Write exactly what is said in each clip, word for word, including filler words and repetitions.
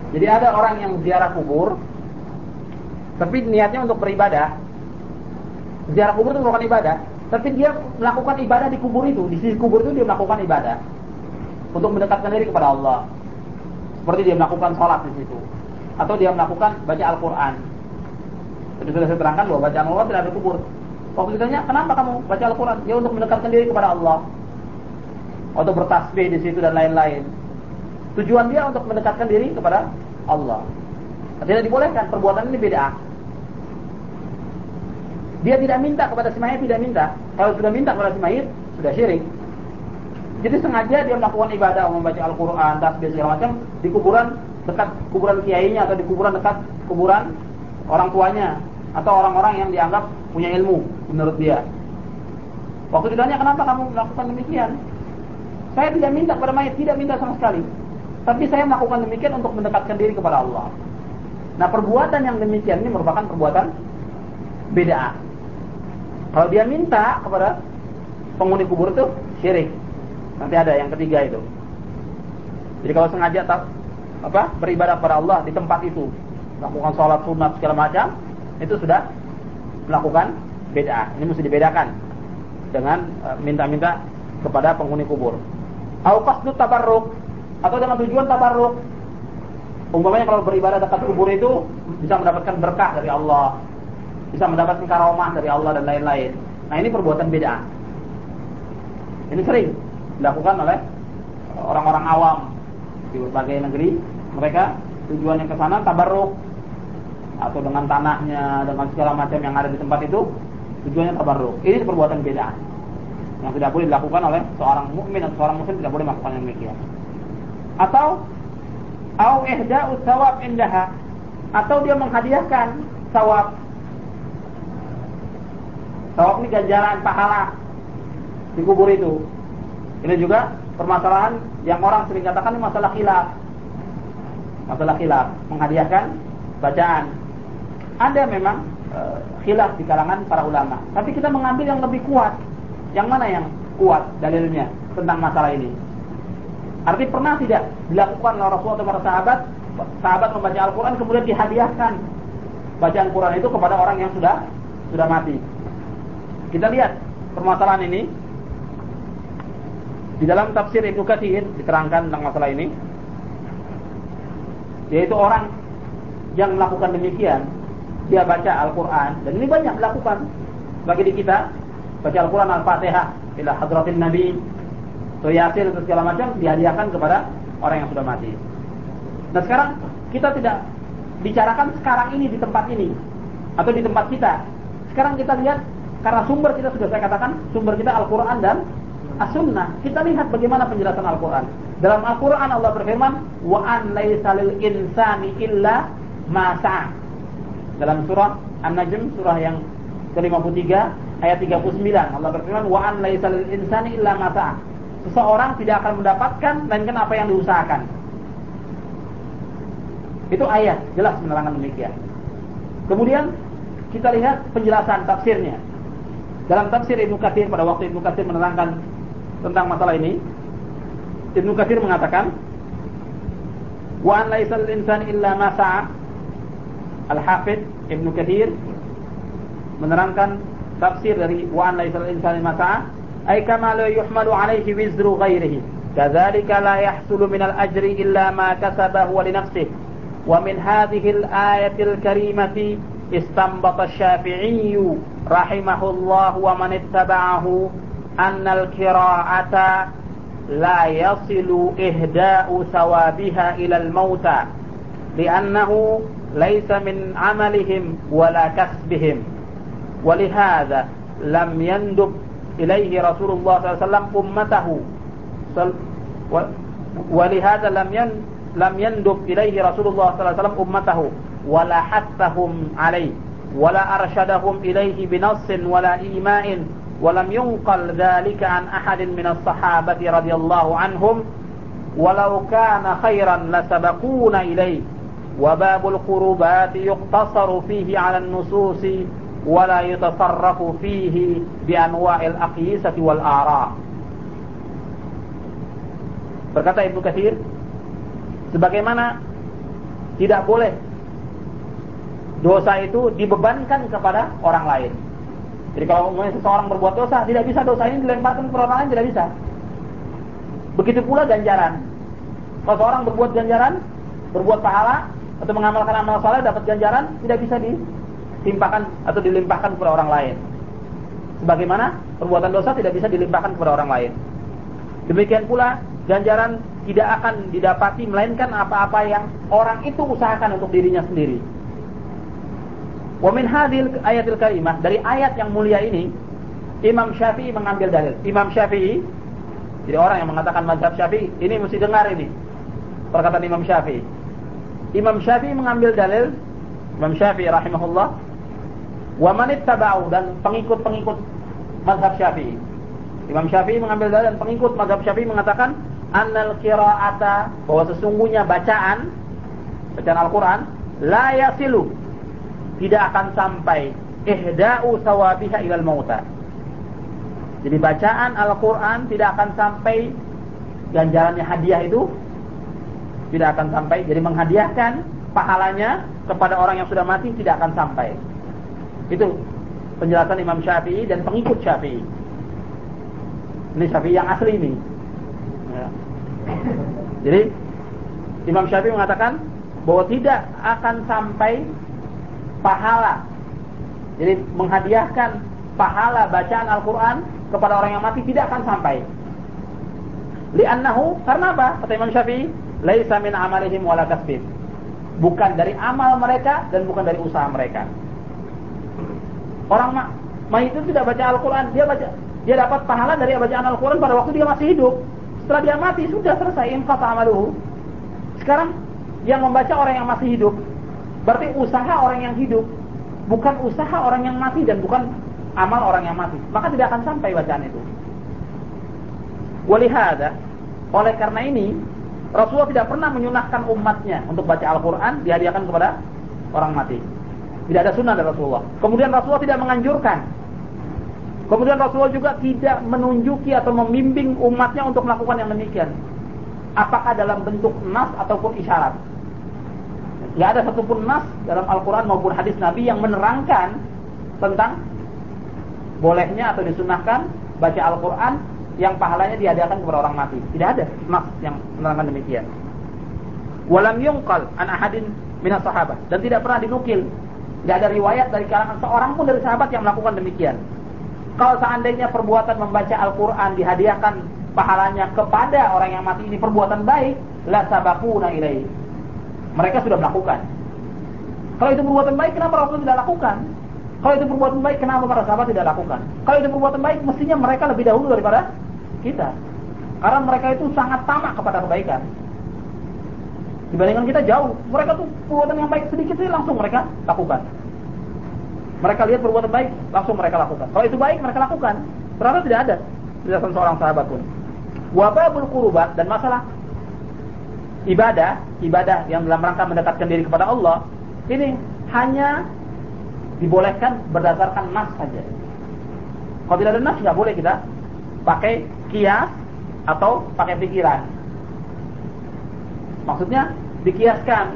Jadi ada orang yang ziarah kubur, tapi niatnya untuk beribadah. Ziarah kubur itu bukan ibadah, tapi dia melakukan ibadah di kubur itu. Di sisi kubur itu dia melakukan ibadah untuk mendekatkan diri kepada Allah. Seperti dia melakukan sholat di situ, atau dia melakukan baca Al-Quran. Jadi sudah saya terangkan bahwa bacaan Al-Quran tidak ada kubur. Waktu ditanya, kenapa kamu baca Al-Quran? Ya untuk mendekatkan diri kepada Allah, atau bertasbih di situ dan lain-lain. Tujuan dia untuk mendekatkan diri kepada Allah. Tidak dibolehkan, perbuatan ini bid'ah. Dia tidak minta kepada si mayit, tidak minta. Kalau sudah minta kepada si mayit, sudah syirik. Jadi sengaja dia melakukan ibadah, membaca Al-Quran, tasbih segala macam di kuburan dekat kuburan kiainya, atau di kuburan dekat kuburan orang tuanya, atau orang-orang yang dianggap punya ilmu menurut dia. Waktu ditanya, kenapa kamu melakukan demikian? Saya tidak minta kepada mayit, tidak minta sama sekali. Tapi saya melakukan demikian untuk mendekatkan diri kepada Allah. Nah, perbuatan yang demikian ini merupakan perbuatan bid'ah. Kalau dia minta kepada penghuni kubur itu syirik. Nanti ada yang ketiga itu. Jadi kalau sengaja tak, apa beribadah kepada Allah di tempat itu, melakukan sholat sunat segala macam, itu sudah melakukan bid'ah. Ini mesti dibedakan dengan e, minta-minta kepada penghuni kubur. Au qasdu tabarruk, atau dengan tujuan tabarruk. Umpamanya kalau beribadah dekat kubur itu bisa mendapatkan berkah dari Allah, bisa mendapatkan karomah dari Allah dan lain-lain. Nah, ini perbuatan bid'ah. Ini sering dilakukan oleh orang-orang awam di berbagai negeri. Mereka tujuannya ke sana tabarruk, atau dengan tanahnya, dengan segala macam yang ada di tempat itu, tujuannya tabarruk. Ini perbuatan bid'ah yang tidak boleh dilakukan oleh seorang mukmin atau seorang muslim, tidak boleh melakukan yang demikian. Atau au ihda'u thawab indaha, atau dia menghadiahkan thawab. Thawab ini ganjaran pahala di kubur itu. Ini juga permasalahan yang orang sering katakan ini masalah khilaf. Masalah khilaf, menghadiahkan bacaan. Ada memang e, khilaf di kalangan para ulama, tapi kita mengambil yang lebih kuat. Yang mana yang kuat dalilnya tentang masalah ini? Arti pernah tidak dilakukan oleh Rasulullah atau para sahabat, sahabat membaca Al-Quran kemudian dihadiahkan bacaan Quran itu kepada orang yang sudah sudah mati. Kita lihat permasalahan ini di dalam tafsir Ibnu Katsir, diterangkan tentang masalah ini, yaitu orang yang melakukan demikian, dia baca Al-Quran, dan ini banyak dilakukan bagi di kita, baca Al-Quran Al-Fatihah ila hadratin Nabi, so Yasin atau segala macam, dihadiahkan kepada orang yang sudah mati. Nah, sekarang kita tidak bicarakan sekarang ini di tempat ini atau di tempat kita. Sekarang kita lihat, karena sumber kita sudah saya katakan, sumber kita Al-Quran dan As-Sunnah. Kita lihat bagaimana penjelasan Al-Quran. Dalam Al-Quran Allah berfirman, wa an laisa lil insani illa ma sa'a. Dalam surah An-Najm, surah yang ke lima puluh tiga ayat tiga puluh sembilan, Allah berfirman, wa an laisa lil insani illa ma sa'a. Seseorang tidak akan mendapatkan melainkan apa yang diusahakan. Itu ayat jelas menerangkan demikian. Kemudian kita lihat penjelasan tafsirnya. Dalam tafsir Ibnu Katsir, pada waktu Ibnu Katsir menerangkan tentang masalah ini, Ibnu Katsir mengatakan, wa an laisa lil insani illa ma sa'a. Al-Hafidz Ibnu Katsir menerangkan tafsir dari wa an laisa lil insani ma sa'a, ay kama la yuhmalu alaihi wizru ghairihi, kadzalika la yahsulu minal ajri illa ma kasaba huwa li nafsihi. Wa min hadhihi al-ayati al-karimati istanbata Asy-Syafi'i rahimahullah wa man ittaba'ahu anna al-qira'ata la yasilu ihda'u thawabiha ila al-mauta li'annahu laysa min 'amalihim wa la kasbihim. Wa lihadza lam yandub ilaihi Rasulullah sallallahu alaihi wasallam ummatahu wa lihadza lam yan lam yandub ilaihi Rasulullah sallallahu alaihi wasallam ummatahu wala hathahum alaihi wala arsyadahum ilaihi binassin wala ima'in walam yunqal dhalika an ahadin minas sahabati radhiyallahu anhum walau kana khairan lasabaquna ilaihi wa babul qurubati yuqtasaru fihi ala an-nususi wala yutasarrafu fihi bi anwa'il aqyisati wal ara'. Berkata Ibnu Katsir, sebagaimana tidak boleh dosa itu dibebankan kepada orang lain. Jadi kalau umumnya seseorang berbuat dosa, tidak bisa dosa ini dilemparkan kepada orang lain, tidak bisa. Begitu pula ganjaran. Kalau seorang berbuat ganjaran, berbuat pahala atau mengamalkan amal saleh dapat ganjaran, tidak bisa ditimpakan atau dilimpahkan kepada orang lain. Sebagaimana perbuatan dosa tidak bisa dilimpahkan kepada orang lain. Demikian pula ganjaran tidak akan didapati melainkan apa-apa yang orang itu usahakan untuk dirinya sendiri. Wa min hadhil ayatil karimah, dari ayat yang mulia ini Imam Syafi'i mengambil dalil. Imam Syafi'i, jadi orang yang mengatakan mazhab Syafi'i, ini mesti dengar ini perkataan Imam Syafi'i. Imam Syafi'i mengambil dalil, Imam Syafi'i rahimahullah, wa man ittaba'u, dan pengikut-pengikut mazhab Syafi'i. Imam Syafi'i mengambil dalil dan pengikut mazhab Syafi'i mengatakan annal qira'ata, bahwa sesungguhnya bacaan bacaan Al-Qur'an la yasilu, tidak akan sampai ihda'u sawabiha ilal mauta. Jadi bacaan Al-Qur'an tidak akan sampai ganjarannya hadiah itu tidak akan sampai, jadi menghadiahkan pahalanya kepada orang yang sudah mati tidak akan sampai. Itu penjelasan Imam Syafi'i dan pengikut Syafi'i. Ini Syafi'i yang asli ini. Ya. Jadi Imam Syafi'i mengatakan bahwa tidak akan sampai pahala, jadi menghadiahkan pahala bacaan Al-Quran kepada orang yang mati tidak akan sampai. Li'annahu, karena apa? Kata Imam Syafi'i, laisa min amalihim wala kasbih, bukan dari amal mereka dan bukan dari usaha mereka. Orang mayit itu tidak baca Al-Quran, dia baca, dia dapat pahala dari bacaan Al-Quran pada waktu dia masih hidup. Setelah dia mati sudah selesai, inqata amaluhu. Sekarang yang membaca orang yang masih hidup, berarti usaha orang yang hidup, bukan usaha orang yang mati dan bukan amal orang yang mati. Maka tidak akan sampai bacaan itu. Walihada, oleh karena ini Rasulullah tidak pernah menyunahkan umatnya untuk baca Al-Quran dihadiahkan kepada orang mati. Tidak ada sunnah dari Rasulullah. Kemudian Rasulullah tidak menganjurkan. Kemudian Rasulullah juga tidak menunjuki atau membimbing umatnya untuk melakukan yang demikian. Apakah dalam bentuk nas ataupun isyarat. Tidak ada satupun nas dalam Al-Quran maupun hadis Nabi yang menerangkan tentang bolehnya atau disunahkan baca Al-Quran yang pahalanya dihadiahkan kepada orang mati. Tidak ada nas yang menerangkan demikian. Walam yungqal an ahadin minas sahabat, dan tidak pernah dinukil, tidak ada riwayat dari kalangan seorang pun dari sahabat yang melakukan demikian. Kalau seandainya perbuatan membaca Al-Quran dihadiahkan pahalanya kepada orang yang mati ini perbuatan baik, la sabaquna ilaihi, mereka sudah melakukan. Kalau itu perbuatan baik, kenapa Rasul tidak lakukan? Kalau itu perbuatan baik, kenapa para sahabat tidak lakukan? Kalau itu perbuatan baik, mestinya mereka lebih dahulu daripada kita. Karena mereka itu sangat tamak kepada kebaikan. Dibandingkan kita jauh. Mereka tuh perbuatan yang baik sedikit saja langsung mereka lakukan. Mereka lihat perbuatan baik, langsung mereka lakukan. Kalau itu baik, mereka lakukan. Ternyata tidak ada penjelasan seorang sahabat pun. Wababul qurubat, dan masalah ibadah, ibadah yang dalam rangka mendekatkan diri kepada Allah, ini hanya dibolehkan berdasarkan nas saja. Kalau tidak ada nas, tidak boleh kita pakai kias atau pakai pikiran. Maksudnya dikiaskan,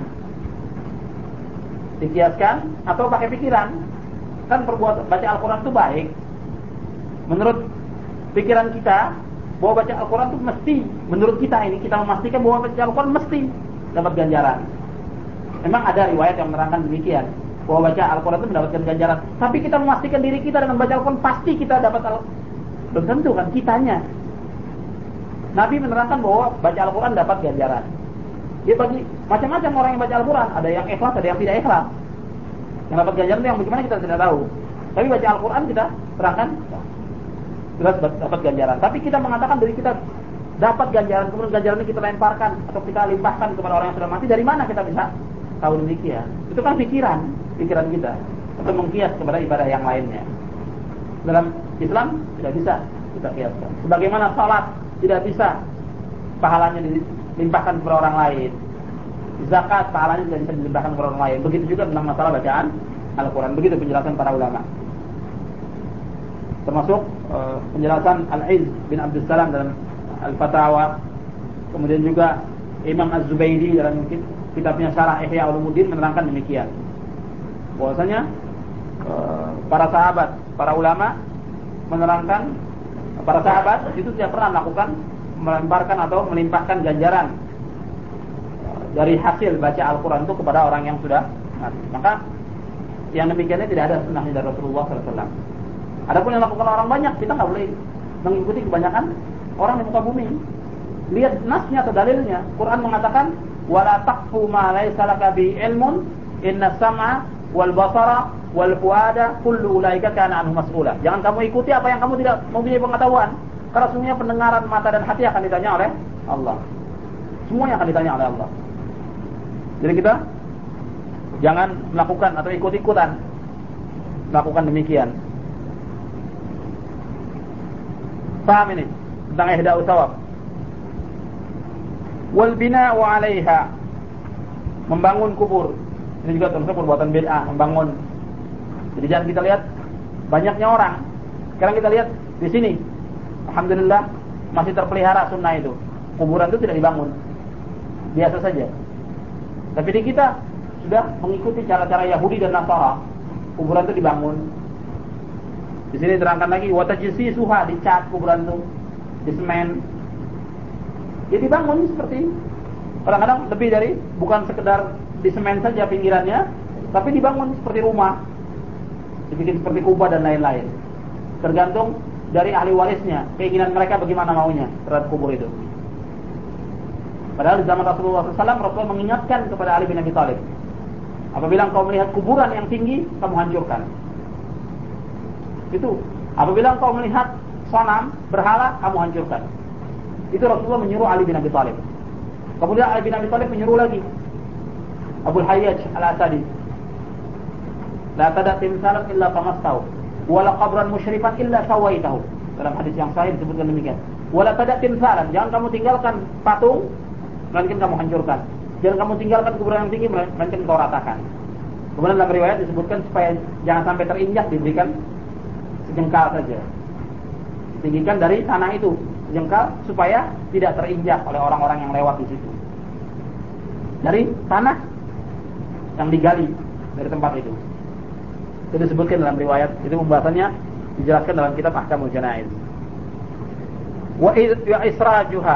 dikiaskan atau pakai pikiran. Kan perbuatan baca Al-Quran itu baik. Menurut pikiran kita, bahwa baca Al-Quran itu mesti, menurut kita ini, kita memastikan bahwa baca Al-Quran mesti dapat ganjaran. Memang ada riwayat yang menerangkan demikian, bahwa baca Al-Quran itu mendapatkan ganjaran. Tapi kita memastikan diri kita dengan baca Al-Quran pasti kita dapat Al-Quran. Belum tentu kan kitanya. Nabi menerangkan bahwa baca Al-Quran dapat ganjaran. Dia bagi macam-macam orang yang baca Al-Quran, ada yang ikhlas, ada yang tidak ikhlas. Yang dapat ganjaran itu yang bagaimana kita tidak tahu. Tapi baca Al-Quran kita terangkan jelas dapat ganjaran. Tapi kita mengatakan dari kita dapat ganjaran, kemudian ganjaran ini kita lemparkan atau kita limpahkan kepada orang yang sudah mati, dari mana kita bisa tahu demikian? Itu kan pikiran, pikiran kita, atau mengkias kepada ibadah yang lainnya. Dalam Islam tidak bisa kita kiaskan. Sebagaimana salat tidak bisa pahalanya dilimpahkan kepada orang lain, zakat pahalanya tidak bisa dilimpahkan kepada orang lain. Begitu juga tentang masalah bacaan Al-Quran. Begitu penjelasan para ulama. Termasuk uh, penjelasan Al-Izz bin Abdul Salam dalam Al-Fatawa, kemudian juga Imam Az-Zubaydi dalam kitabnya Syarah Ihya Ulumuddin menerangkan demikian. Bahwasanya para sahabat, para ulama menerangkan para sahabat itu tidak pernah melakukan melemparkan atau melimpahkan ganjaran dari hasil baca Al-Quran itu kepada orang yang sudah mati. Maka yang demikiannya tidak ada sunnahnya dari Rasulullah shallallahu alaihi wasallam. Adapun yang dilakukan orang banyak, kita nggak boleh mengikuti kebanyakan orang di muka bumi. Lihat nasnya atau dalilnya. Quran mengatakan wala taqfu ma laysa laka bi ilmun inna sam'a wal basara wal fuada kullu ulaika kana anhu mas'ula. Jangan kamu ikuti apa yang kamu tidak mempunyai pengetahuan, karena semuanya pendengaran, mata dan hati akan ditanya oleh Allah. Semuanya akan ditanya oleh Allah. Jadi kita jangan melakukan atau ikut-ikutan melakukan demikian. Paham ini tentang ihda'u thawab. Wal bina'u 'alaiha, membangun kubur. Ini juga termasuk perbuatan bid'ah, membangun. Jadi jangan kita lihat banyaknya orang. Sekarang kita lihat di sini, alhamdulillah masih terpelihara sunnah itu. Kuburan itu tidak dibangun, biasa saja. Tapi di kita sudah mengikuti cara-cara Yahudi dan Nasara. Kuburan itu dibangun. Di sini terangkan lagi watajisi suha, dicat kuburan itu, di semen. Ya dibangun seperti ini. Kadang-kadang lebih dari bukan sekedar di semen saja pinggirannya, tapi dibangun seperti rumah, dibikin seperti kubah dan lain-lain. Tergantung dari ahli warisnya, keinginan mereka bagaimana maunya terhadap kubur itu. Padahal di zaman Rasulullah shallallahu alaihi wasallam, Rasulullah mengingatkan kepada Ali bin Abi Thalib, apabila engkau melihat kuburan yang tinggi, kamu hancurkan. Itu. Apabila engkau melihat sanam, berhala, kamu hancurkan. Itu Rasulullah menyuruh Ali bin Abi Thalib. Kemudian Ali bin Abi Thalib menyuruh lagi Abu Hayyaj Al-Asadi, la tada timsalan illa tamastahu wala qabran musyrifan illa sawaitahu. Dalam hadis yang sahih disebutkan demikian. Wala tada timsalan, jangan kamu tinggalkan patung, melainkan kamu hancurkan. Jangan kamu tinggalkan kuburan yang tinggi, melainkan kau ratakan. Kemudian dalam riwayat disebutkan supaya jangan sampai terinjak, diberikan sejengkal saja. Tinggikan dari tanah itu sejengkal supaya tidak terinjak oleh orang-orang yang lewat di situ. Dari tanah yang digali dari tempat itu. Itu disebutkan dalam riwayat, itu pembahasannya dijelaskan dalam kitab Ahkamul Janaiz. Wa israjuha.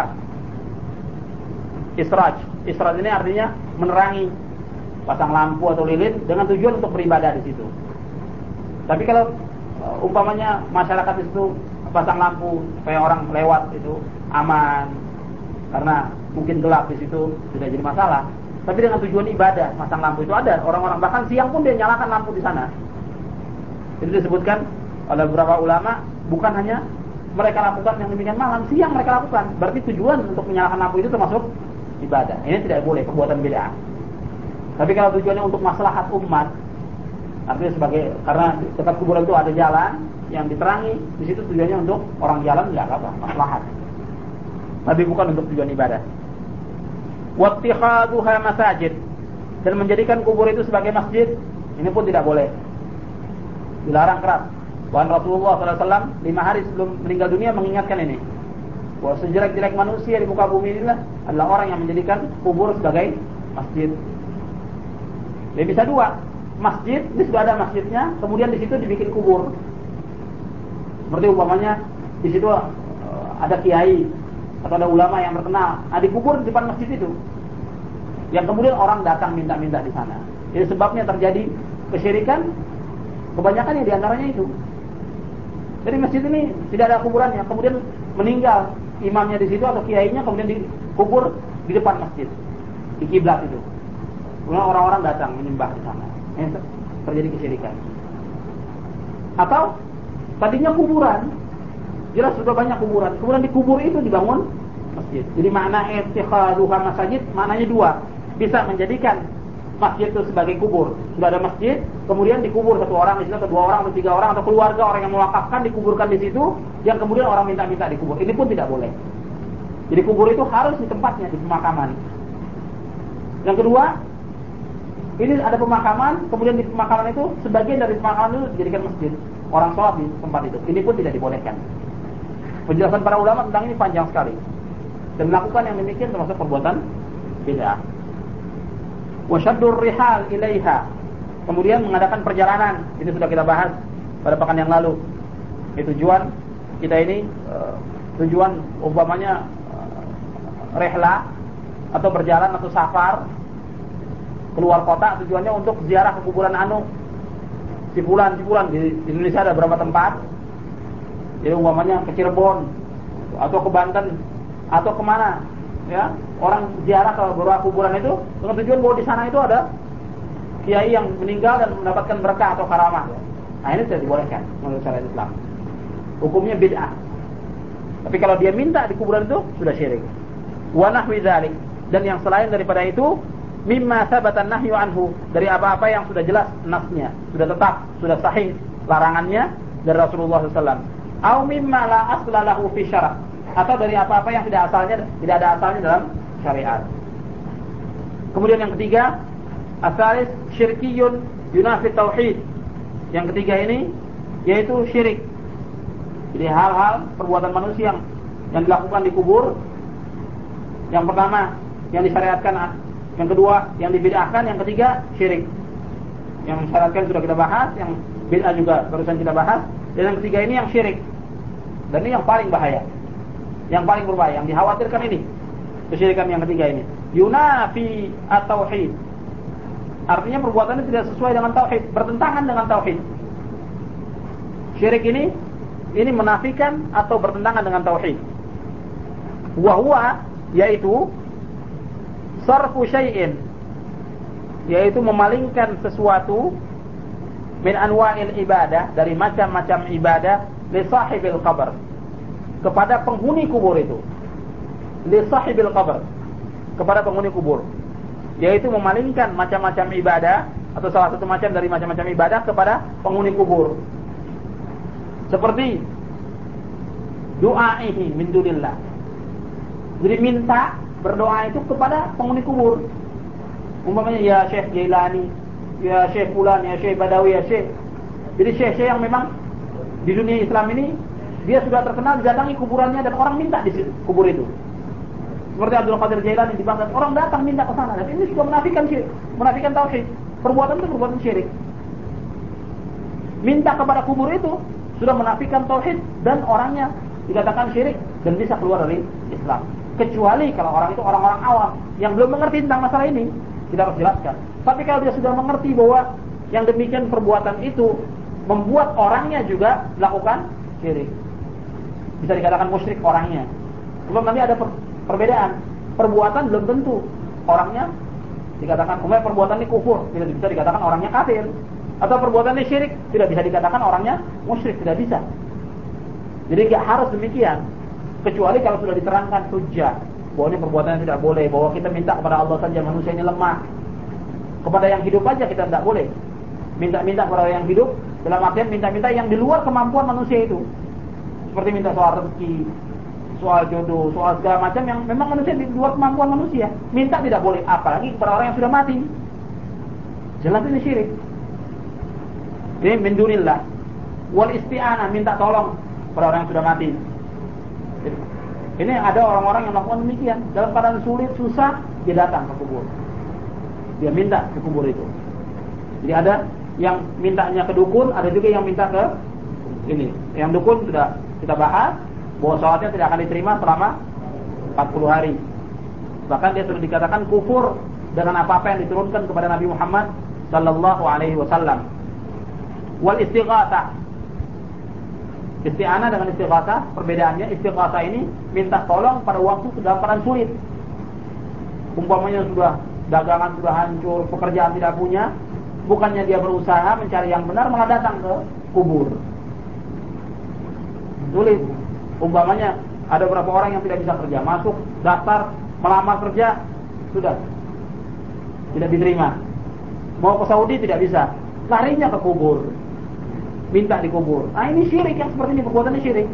Israj. Israj ini artinya menerangi, pasang lampu atau lilin dengan tujuan untuk beribadah di situ. Tapi kalau uh, umpamanya masyarakat itu pasang lampu supaya orang lewat itu aman, karena mungkin gelap di situ, tidak jadi masalah. Tapi dengan tujuan ibadah, pasang lampu itu ada orang-orang, bahkan siang pun dia nyalakan lampu di sana. Itu disebutkan oleh beberapa ulama, bukan hanya mereka lakukan yang demikian malam, siang mereka lakukan. Berarti tujuan untuk menyalakan lampu itu termasuk ibadah. Ini tidak boleh, perbuatan bid'ah. Tapi kalau tujuannya untuk maslahat umat, artinya sebagai, karena dekat kuburan itu ada jalan yang diterangi, di situ tujuannya untuk orang jalan, tidak apa, maslahat. Tapi bukan untuk tujuan ibadah. Wattikhaduha masajid, dan menjadikan kubur itu sebagai masjid, ini pun tidak boleh. Dilarang keras. Bahkan Rasulullah shallallahu alaihi wasallam lima hari sebelum meninggal dunia mengingatkan ini, bahwa sejelek-jelek manusia di muka bumi inilah adalah orang yang menjadikan kubur sebagai masjid. Jadi bisa dua, masjid, ini sudah ada masjidnya, kemudian di situ dibikin kubur. Seperti umpamanya di situ uh, ada kiai atau ada ulama yang terkenal, nah dikubur di depan masjid itu, yang kemudian orang datang minta-minta di sana. Jadi sebabnya terjadi kesyirikan, kebanyakan yang diantaranya itu. Jadi masjid ini tidak ada kuburannya, kemudian meninggal imamnya di situ atau kiainya, kemudian dikubur di depan masjid, di kiblat itu. Kemudian orang-orang datang menyembah di sana. Ini terjadi kesyirikan. Atau tadinya kuburan, jelas sudah banyak kuburan, kemudian dikubur itu dibangun masjid. Jadi makna ittikhaduha masajid maknanya dua. Bisa menjadikan masjid itu sebagai kubur. Sudah ada masjid, kemudian dikubur satu orang di situ, atau dua orang, atau tiga orang, atau keluarga orang yang mewakafkan dikuburkan di situ, yang kemudian orang minta-minta dikubur. Ini pun tidak boleh. Jadi kubur itu harus di tempatnya, di pemakaman. Yang kedua, ini ada pemakaman, kemudian di pemakaman itu sebagian dari pemakaman itu dijadikan masjid. Orang sholat di tempat itu. Ini pun tidak dibolehkan. Penjelasan para ulama tentang ini panjang sekali. Dan melakukan yang demikian termasuk perbuatan bid'ah. wa syaddur rihal ilaiha, kemudian mengadakan perjalanan. Ini sudah kita bahas pada pekan yang lalu. Ini tujuan kita ini uh, tujuan umpamanya uh, rehla atau berjalan atau safar keluar kota, tujuannya untuk ziarah ke kuburan anu si fulan, si fulan. Di Indonesia ada berapa tempat? Jadi umpamanya ke Cirebon atau ke Banten atau kemana, ya, orang ziarah ke beberapa kuburan itu dengan tujuan bahwa di sana itu ada kiai yang meninggal dan mendapatkan berkah atau karamah. Nah, ini tidak dibolehkan menurut syariat Islam. Hukumnya bid'ah. Tapi kalau dia minta di kuburan itu sudah syirik. Wa nahwi dzalik, dan yang selain daripada itu, mimma sabatan nahyu anhu, dari apa-apa yang sudah jelas nasnya, sudah tetap, sudah sahih larangannya dari Rasulullah sallallahu alaihi wasallam. Au mimma la asla lahu fi syara', atau dari apa-apa yang tidak asalnya tidak ada asalnya dalam syariat. Kemudian yang ketiga, asalis syirkiyun yunafi tauhid. Yang ketiga ini yaitu syirik. Jadi hal-hal perbuatan manusia yang, yang dilakukan di kubur. Yang pertama yang disyariatkan, yang kedua yang dibid'ahkan, yang ketiga syirik. Yang disyariatkan sudah kita bahas, yang bid'ah juga barusan kita bahas, dan yang ketiga ini yang syirik. Dan ini yang paling bahaya, yang paling berbahaya, yang dikhawatirkan ini kesyirikan yang ketiga ini. Yunafi at-tauhid, artinya perbuatannya tidak sesuai dengan tauhid, bertentangan dengan tauhid. Syirik ini ini menafikan atau bertentangan dengan tauhid. Wa huwa, yaitu sarfu syai'in, yaitu memalingkan sesuatu min anwa'il ibadah, dari macam-macam ibadah, li sahibil qabr, kepada penghuni kubur itu. Li sahibil qabr, kepada penghuni kubur, yaitu memalingkan macam-macam ibadah atau salah satu macam dari macam-macam ibadah kepada penghuni kubur. Seperti du'aihi min dunillah, jadi minta berdoa itu kepada penghuni kubur. Umpamanya ya Syekh Jailani, ya Syekh Fulan, ya Syekh Badawi, ya Syekh. Jadi syekh-syekh yang memang di dunia Islam ini dia sudah terkenal, didatangi kuburannya dan orang minta di situ, kubur itu. Seperti Abdul Qadir Jailani di Baghdad, orang datang minta ke sana. Dan ini sudah menafikan syirik, menafikan tauhid. Perbuatan itu perbuatan syirik. Minta kepada kubur itu sudah menafikan tauhid dan orangnya dikatakan syirik dan bisa keluar dari Islam. Kecuali kalau orang itu orang-orang awam yang belum mengerti tentang masalah ini, kita harus jelaskan. Tapi kalau dia sudah mengerti bahwa yang demikian perbuatan itu membuat orangnya juga melakukan syirik, bisa dikatakan musyrik orangnya. Sebab nanti ada per perbedaan. Perbuatan belum tentu orangnya dikatakan, umumnya perbuatan ini kufur, tidak bisa dikatakan orangnya kafir. Atau perbuatan ini syirik, tidak bisa dikatakan orangnya musyrik, tidak bisa. Jadi tidak harus demikian. Kecuali kalau sudah diterangkan hujjah bahwa ini perbuatan yang tidak boleh, bahwa kita minta kepada Allah saja, manusia ini lemah. Kepada yang hidup aja kita tidak boleh minta-minta kepada yang hidup, dalam artian minta-minta yang di luar kemampuan manusia itu. Seperti minta soal rezeki, soal jodoh, soal segala macam yang memang manusia di luar kemampuan manusia. Minta tidak boleh, apalagi kepada orang yang sudah mati. Jelas ini syirik. Ini min dunillah. Wal isti'anah, minta tolong pada orang yang sudah mati. Ini ada orang-orang yang melakukan demikian. Dalam keadaan sulit, susah, dia datang ke kubur, dia minta ke kubur itu. Jadi ada yang mintanya ke dukun, ada juga yang minta ke ini. Yang dukun sudah kita bahas bahwa sholatnya tidak akan diterima selama empat puluh hari. Bahkan dia sudah dikatakan kufur dengan apa-apa yang diturunkan kepada Nabi Muhammad sallallahu alaihi wasallam. Wal istighatsah, isti'anah dengan istighatsah, perbedaannya istighatsah ini minta tolong pada waktu dalam keadaan sulit. Umpamanya sudah dagangan sudah hancur, pekerjaan tidak punya, bukannya dia berusaha mencari yang benar, malah datang ke kubur. Sulit. Umpamanya ada beberapa orang yang tidak bisa kerja, masuk daftar melamar kerja, sudah tidak diterima. Mau ke Saudi tidak bisa, larinya ke kubur, minta di kubur. Nah ini syirik, yang seperti ini perbuatannya syirik.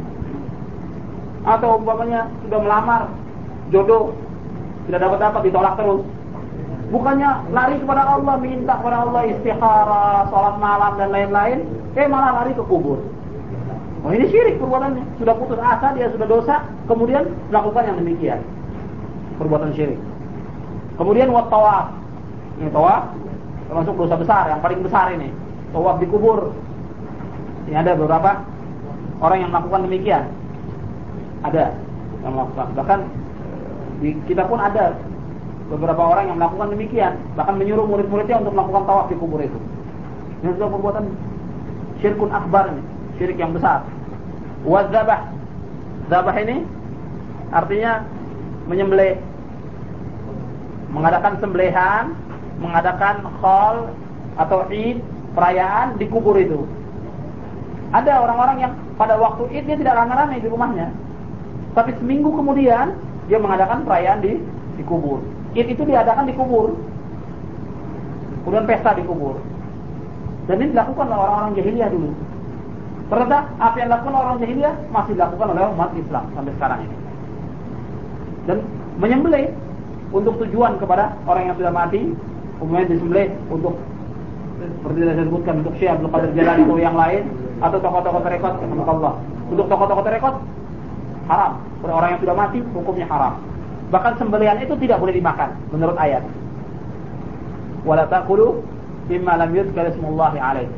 Atau umpamanya sudah melamar jodoh, tidak dapat-dapat, ditolak terus. Bukannya lari kepada Allah, minta kepada Allah istikharah, salat malam dan lain-lain, eh malah lari ke kubur. Oh ini syirik perbuatannya. Sudah putus asa, dia sudah dosa, kemudian melakukan yang demikian, perbuatan syirik. Kemudian wat tawaf, Ini tawaf termasuk dosa besar, yang paling besar ini. Tawaf di kubur. Ini ada beberapa orang yang melakukan demikian. Ada yang melakukan. Bahkan di kita pun ada beberapa orang yang melakukan demikian, bahkan menyuruh murid-muridnya untuk melakukan tawaf di kubur itu. Ini adalah perbuatan syirkun akbar, ini syirik yang besar. Wadzabah, zabah ini artinya menyembelih, mengadakan sembelihan, mengadakan khol atau id, perayaan di kubur itu. Ada orang-orang yang pada waktu id dia tidak rame-rame di rumahnya, tapi seminggu kemudian dia mengadakan perayaan di di kubur. Id itu diadakan di kubur, kemudian pesta di kubur. Dan ini dilakukan oleh orang-orang jahiliyah dulu. Ternyata apa yang dilakukan oleh orang jahiliyah masih dilakukan oleh umat Islam sampai sekarang ini. Dan menyembelih untuk tujuan kepada orang yang sudah mati, kemudian disembelih untuk seperti yang saya sebutkan untuk Syekh Abdul Qadir Jailani atau yang lain, atau tokoh-tokoh tarekat, Allah. Untuk tokoh-tokoh tarekat haram. Untuk orang yang sudah mati hukumnya haram. Bahkan sembelihan itu tidak boleh dimakan menurut ayat. Wala taqulu mimma lam yuzkar ismullahi alaihi.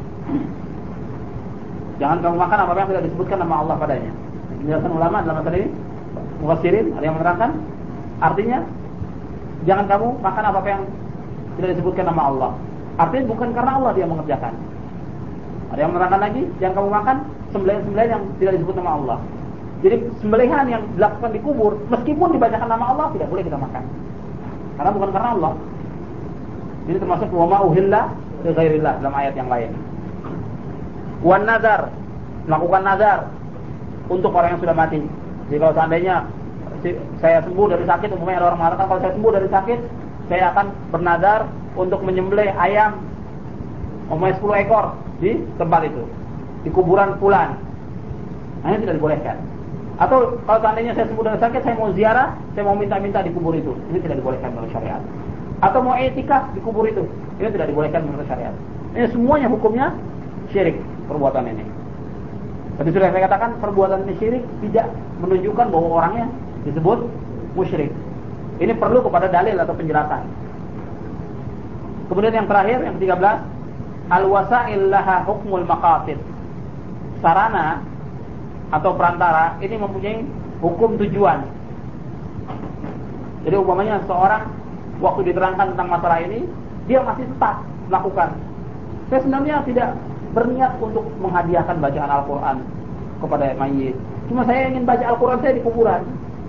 Jangan kamu makan apa yang tidak disebutkan nama Allah padanya. Penjelasan ulama dalam masalah ini, mufassirin ada yang menerangkan artinya jangan kamu makan apa yang tidak disebutkan nama Allah. Artinya bukan karena Allah dia mengerjakan. Ada yang menerangkan lagi, jangan kamu makan sembelihan-sembelihan yang tidak disebut nama Allah. Jadi sembelihan yang dilakukan di kubur, meskipun dibacakan nama Allah, tidak boleh kita makan. Karena bukan karena Allah. Ini termasuk wa ma uhilla li ghairillah dalam ayat yang lain. Wan nazar, melakukan nazar untuk orang yang sudah mati. Jadi kalau seandainya saya sembuh dari sakit, umumnya ada orang mengatakan kalau saya sembuh dari sakit, saya akan bernazar untuk menyembelih ayam umumnya sepuluh ekor di tempat itu, di kuburan fulan. Nah, ini tidak dibolehkan. Atau kalau seandainya saya sembuh dari sakit, saya mau ziarah, saya mau minta-minta di kubur itu, ini tidak dibolehkan menurut syariat. Atau mau etikaf di kubur itu, ini tidak dibolehkan menurut syariat. Ini semuanya hukumnya syirik perbuatan ini. Tadi sudah saya katakan perbuatan ini syirik tidak menunjukkan bahwa orangnya disebut musyrik. Ini perlu kepada dalil atau penjelasan. Kemudian yang terakhir, yang ketiga belas, al-wasail laha hukmul maqasid. Sarana atau perantara ini mempunyai hukum tujuan. Jadi umpamanya seorang waktu diterangkan tentang masalah ini, dia masih tetap melakukan. Saya sebenarnya tidak berniat untuk menghadiahkan bacaan Al-Quran kepada mayit. Cuma saya ingin baca Al-Quran saya di kuburan.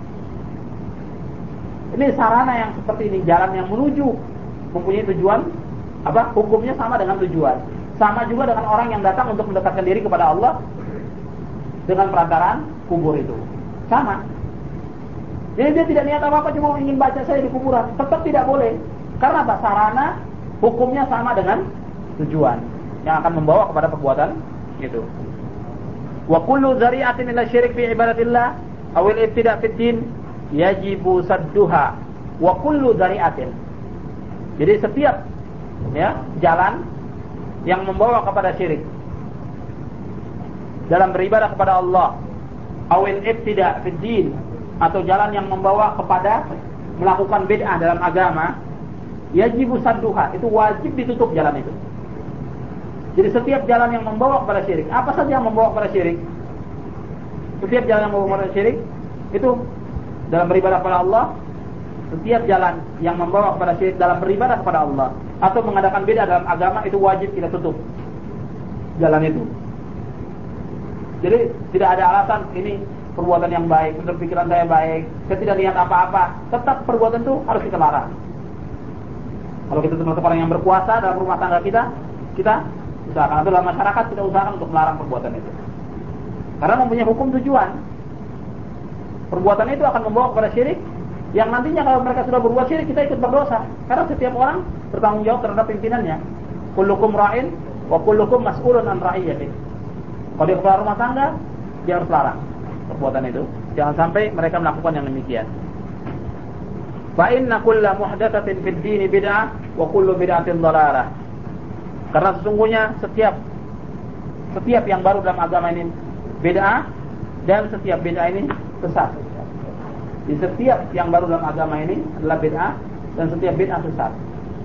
Ini sarana yang seperti ini, jalan yang menuju mempunyai tujuan, apa? Hukumnya sama dengan tujuan. Sama juga dengan orang yang datang untuk mendekatkan diri kepada Allah dengan perantaraan kubur itu. Sama. Jadi dia tidak niat apa-apa, cuma ingin baca saya di kuburan. Tetap tidak boleh. Karena apa? Sarana hukumnya sama dengan tujuan yang akan membawa kepada perbuatan itu. Wa kullu zari'atin ila syirik fi ibadatillah aw al-ibtida' fi din yajibu sadduha. Wa kullu zari'atin. Jadi setiap ya jalan yang membawa kepada syirik dalam beribadah kepada Allah, aw al-ibtida' fi din, atau jalan yang membawa kepada melakukan bid'ah dalam agama, yajibu sadduha, itu wajib ditutup jalan itu. Jadi setiap jalan yang membawa kepada syirik, apa saja yang membawa kepada syirik? Setiap jalan yang membawa kepada syirik itu dalam beribadah kepada Allah, setiap jalan yang membawa kepada syirik dalam beribadah kepada Allah atau mengadakan bid'ah dalam agama, itu wajib kita tutup jalan itu. Jadi tidak ada alasan ini perbuatan yang baik, menurut pikiran saya baik, saya tidak niat apa-apa, tetap perbuatan itu harus kita larang. Kalau kita termasuk orang yang berkuasa dalam rumah tangga kita, kita usahakan, atau dalam masyarakat kita usahakan untuk melarang perbuatan itu. Karena mempunyai hukum tujuan. Perbuatan itu akan membawa kepada syirik, yang nantinya kalau mereka sudah berbuat syirik, kita ikut berdosa. Karena setiap orang bertanggung jawab terhadap pimpinannya. Kullukum ra'in wa kullukum mas'ulun an ra'iyatihi. Kalau dia kepala rumah tangga, dia harus larang perbuatan itu. Jangan sampai mereka melakukan yang demikian. Fa inna kulla muhdatsatin fid dini bid'ah wa kullu bid'atin dhalalah. Karena sesungguhnya setiap setiap yang baru dalam agama ini bid'ah, dan setiap bid'ah ini sesat. Di setiap yang baru dalam agama ini adalah bid'ah, dan setiap bid'ah sesat.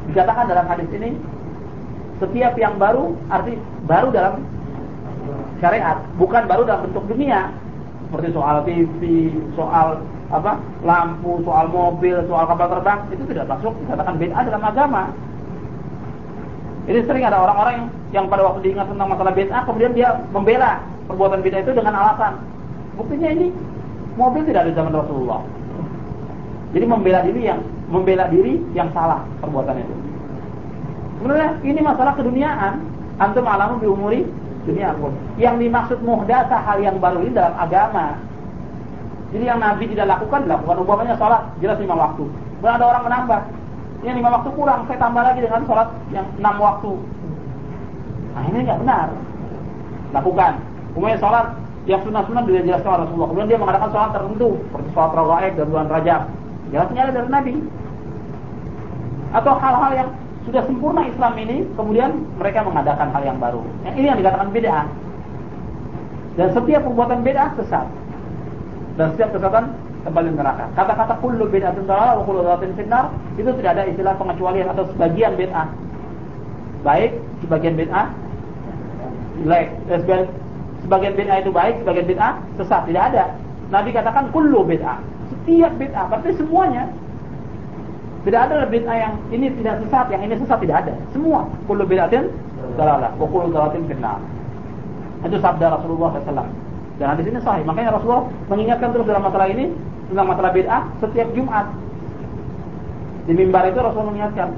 Dikatakan dalam hadis ini, setiap yang baru arti baru dalam syariat, bukan baru dalam bentuk dunia. Seperti soal T V, soal apa lampu, soal mobil, soal kapal terbang, itu tidak masuk dikatakan bid'ah dalam agama. Ini sering ada orang-orang yang, yang pada waktu diingat tentang masalah bid'ah, kemudian dia membela perbuatan bid'ah itu dengan alasan, buktinya ini mobil tidak ada zaman Rasulullah. Jadi membela diri yang membela diri yang salah perbuatan itu. Sebenarnya ini masalah keduniaan. Antum alamu bi umuri dunia pun. Yang dimaksud muhdatsah hal yang baru ini dalam agama. Jadi yang Nabi tidak lakukan dilakukan. Umpamanya sholat jelas lima waktu. Kemudian ada orang menambah, yang lima waktu kurang, saya tambah lagi dengan sholat yang enam waktu. Nah ini nggak benar. Lakukan. Kemudian sholat yang sunnah-sunnah dia jelaskan oleh Rasulullah. Kemudian dia mengadakan sholat tertentu seperti sholat rawatib dan bulan Rajab. Jelasnya ada dari Nabi. Atau hal-hal yang sudah sempurna Islam ini, kemudian mereka mengadakan hal yang baru. Yang ini yang dikatakan bid'ah. Dan setiap perbuatan bid'ah sesat. Dan setiap kesesatan kembali neraka. Kata-kata kullu bid'atin dhalalah wa kullu dhalatin finnar itu tidak ada istilah pengecualian atau sebagian bid'ah. Baik, sebagian bid'ah jelek. Sebagian, sebagian bid'ah itu baik, sebagian bid'ah sesat. Tidak ada. Nabi katakan kullu bid'ah. Setiap bid'ah, berarti semuanya. Tidak ada bid'ah yang ini tidak sesat, yang ini sesat, tidak ada. Semua kullu bid'atin dhalalah wa kullu dhalatin finnar. Itu sabda Rasulullah sallallahu alaihi wasallam. Dan hadis ini sahih. Makanya Rasulullah mengingatkan terus dalam masalah ini, tentang masalah bid'ah setiap Jumat. Di mimbar itu Rasulullah mengingatkan.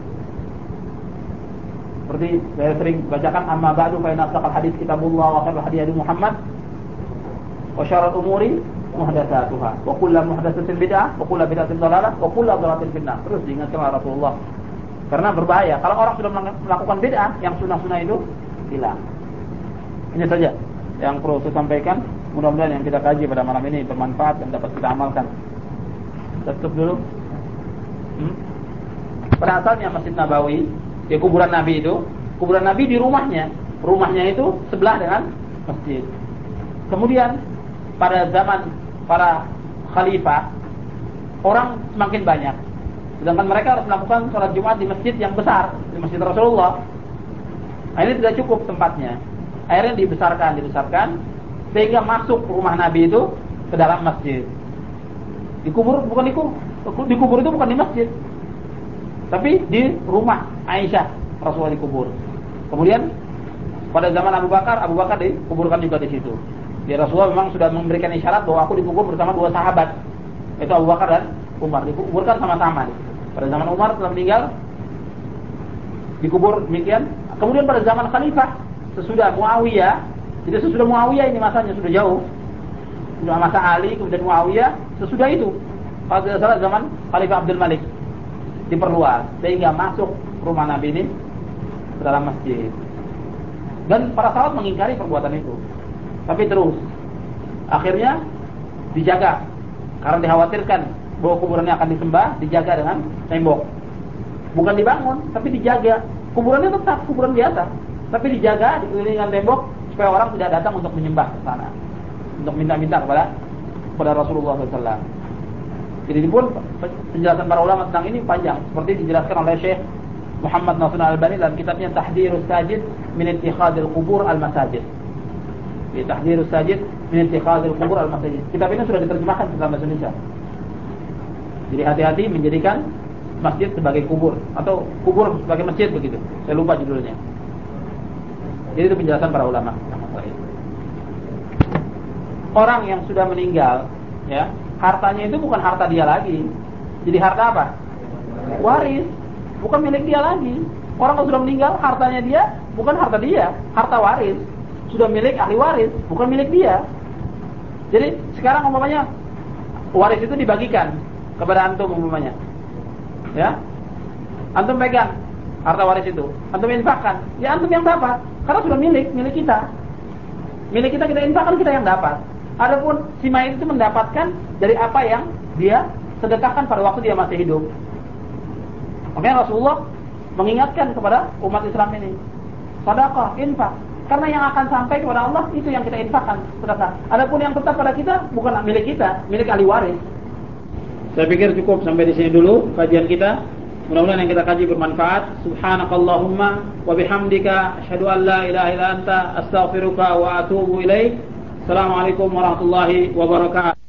Seperti saya sering bacakan, amma ba'du fa inna asdaqal hadits kitabullah wa khairul hadi hadi Muhammad wa syarrul umuri muhdatsatuha wa kullu muhdatsatin bid'ah wa kullu bid'atin dhalalah wa kullu dhalalatin finnar. Terus diingatkan oleh Rasulullah. Karena berbahaya kalau orang sudah melakukan bid'ah, yang sunnah-sunnah itu hilang. Ini saja yang perlu saya sampaikan. Mudah-mudahan yang kita kaji pada malam ini bermanfaat dan dapat kita amalkan. Tutup dulu. Hmm? Pada asalnya Masjid Nabawi, ya kuburan Nabi itu, kuburan Nabi di rumahnya, rumahnya itu sebelah dengan masjid. Kemudian pada zaman para khalifah, orang semakin banyak. Sedangkan mereka harus melakukan sholat Jumat di masjid yang besar, di Masjid Rasulullah. Nah, ini tidak cukup tempatnya. Akhirnya dibesarkan, dibesarkan sehingga masuk rumah Nabi itu ke dalam masjid. Dikubur bukan dikubur, dikubur itu bukan di masjid, tapi di rumah Aisyah Rasulullah dikubur. Kemudian pada zaman Abu Bakar, Abu Bakar dikuburkan juga di situ. Ya, Rasulullah memang sudah memberikan isyarat bahwa aku dikubur bersama dua sahabat, yaitu Abu Bakar dan Umar, dikuburkan sama-sama. Pada zaman Umar telah meninggal, dikubur demikian. Kemudian pada zaman Khalifah sesudah Muawiyah, jadi sesudah Muawiyah ini masanya sudah jauh, sudah masa Ali, kemudian Muawiyah, sesudah itu kalau tidak salah zaman Khalifah Abdul Malik diperluas sehingga masuk rumah Nabi ini ke dalam masjid. Dan para sahabat mengingkari perbuatan itu, tapi terus akhirnya dijaga karena dikhawatirkan bahwa kuburannya akan disembah, dijaga dengan tembok, bukan dibangun tapi dijaga. Kuburannya tetap kuburan biasa, tapi dijaga dikelilingi dengan tembok supaya orang tidak datang untuk menyembah ke sana, untuk minta-minta kepada kepada Rasulullah shallallahu alaihi wasallam. Jadi pun penjelasan para ulama tentang ini panjang, seperti dijelaskan oleh Syekh Muhammad Nasr Al-Albani dalam kitabnya Tahdhirus Sajid min Ittikhadil Qubur Al-Masajid. Di Tahdhirus Sajid min Ittikhadil Qubur Al-Masajid. Kitab ini sudah diterjemahkan ke dalam bahasa Indonesia. Jadi hati-hati menjadikan masjid sebagai kubur atau kubur sebagai masjid begitu. Saya lupa judulnya. Jadi itu penjelasan para ulama. Orang yang sudah meninggal, ya, hartanya itu bukan harta dia lagi. Jadi harta apa? Waris, bukan milik dia lagi. Orang yang sudah meninggal, hartanya dia bukan harta dia, harta waris. Sudah milik ahli waris, bukan milik dia. Jadi sekarang umpamanya waris itu dibagikan kepada antum umpamanya. Ya, antum pegang harta waris itu, antum infakkan, ya antum yang dapat, karena sudah milik, milik kita, milik kita kita infakkan, kita yang dapat. Adapun si mayit itu mendapatkan dari apa yang dia sedekahkan pada waktu dia masih hidup. Makanya Rasulullah mengingatkan kepada umat Islam ini, sedekah, infak, karena yang akan sampai kepada Allah itu yang kita infakkan, sedekah. Adapun yang tetap pada kita bukan milik kita, milik ahli waris. Saya pikir cukup sampai di sini dulu kajian kita. Mudah-mudahan yang kita kaji bermanfaat. Subhanakallahumma wa bihamdika asyhadu an la ilaha illa anta astaghfiruka wa atubu ilaik. Assalamualaikum warahmatullahi wabarakatuh.